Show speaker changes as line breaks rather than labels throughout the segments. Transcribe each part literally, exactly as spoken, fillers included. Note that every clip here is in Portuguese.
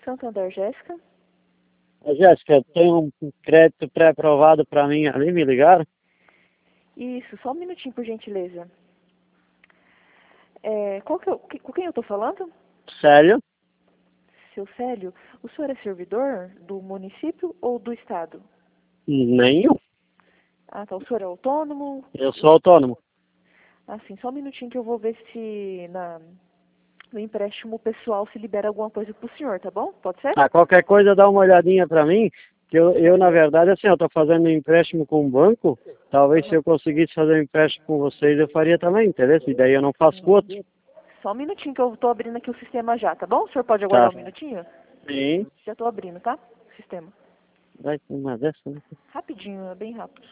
Santander, Jéssica.
Ô, Jéssica, tem um crédito pré-aprovado para mim ali, me ligaram?
Isso, só um minutinho, por gentileza. É, qual que eu, que- com quem eu estou falando?
Sério?
Seu Célio, o senhor é servidor do município ou do estado?
Nenhum.
Ah, tá. O senhor é autônomo?
Eu sou autônomo.
Ah, sim, só um minutinho que eu vou ver se na, no empréstimo pessoal se libera alguma coisa pro senhor, tá bom? Pode ser?
Ah, qualquer coisa dá uma olhadinha para mim, que eu, eu, na verdade, assim, eu estou fazendo um empréstimo com um banco, talvez se eu conseguisse fazer um empréstimo com vocês, eu faria também, entendeu? E daí eu não faço com outro.
Só um minutinho que eu tô abrindo aqui o sistema já, tá bom? O senhor pode
Tá.
aguardar um minutinho?
Sim.
Já tô abrindo, tá? O sistema.
Vai ter uma dessa, né?
Rapidinho, é bem rápido.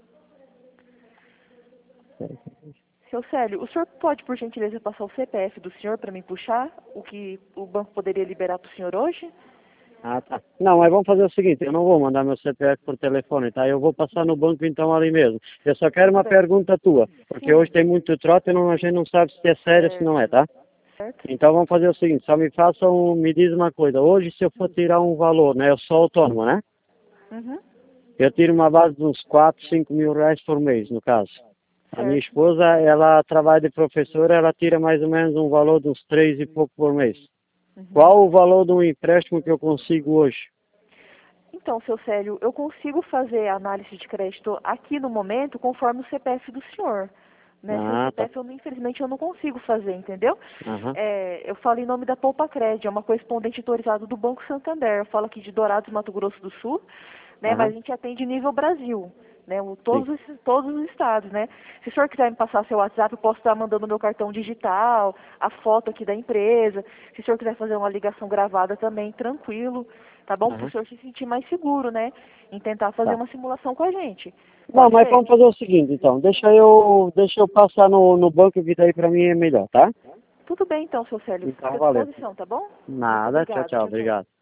Seu Célio, o senhor pode, por gentileza, passar o C P F do senhor para mim puxar o que o banco poderia liberar para o senhor hoje?
Ah, tá. Não, mas vamos fazer o seguinte, eu não vou mandar meu C P F por telefone, tá? Eu vou passar no banco então ali mesmo. Eu só quero uma
Bem.
pergunta tua, porque
Sim.
hoje tem muito trote e não, a gente não sabe se é sério ou se não é, tá?
Certo?
Então vamos fazer o seguinte, só me façam, me diz uma coisa, hoje se eu for tirar um valor, né? Eu sou autônomo, né?
Uhum.
Eu tiro uma base de uns quatro, cinco mil reais por mês, no caso. A minha
Certo.
esposa, ela trabalha de professora, ela tira mais ou menos um valor de uns três e pouco por mês.
Uhum.
Qual o valor de um empréstimo que eu consigo hoje?
Então, seu Célio, eu consigo fazer a análise de crédito aqui no momento conforme o C P F do senhor. Né? Seu
Ah, tá.
C P F, eu, não- infelizmente, eu não consigo fazer, entendeu?
Aham.
É, eu falo em nome da Poupa Crédito, é uma correspondente autorizada do Banco Santander. Eu falo aqui de Dourados, Mato Grosso do Sul, né? Mas
Aham.
a gente atende nível Brasil, né? O-
Sim.
todos, os- todos os estados, né? Se o senhor quiser me passar seu WhatsApp, eu posso estar mandando meu cartão digital, a foto aqui da empresa. Se o senhor quiser fazer uma ligação gravada também, tranquilo, tá bom? Para o
Aham.
senhor se sentir mais seguro, né? Em tentar fazer
Tá.
uma simulação com a gente.
Não,
Pode
mas
ser?
vamos fazer o seguinte, então. Deixa eu, deixa eu passar no, no banco que daí pra mim é melhor, tá?
Tudo bem então, seu Célio.
Então,
Fica à
valeu.
disposição, tá bom? Muito
Nada. Tchau,
obrigada.
tchau.
Tchau, tchau.
Obrigado.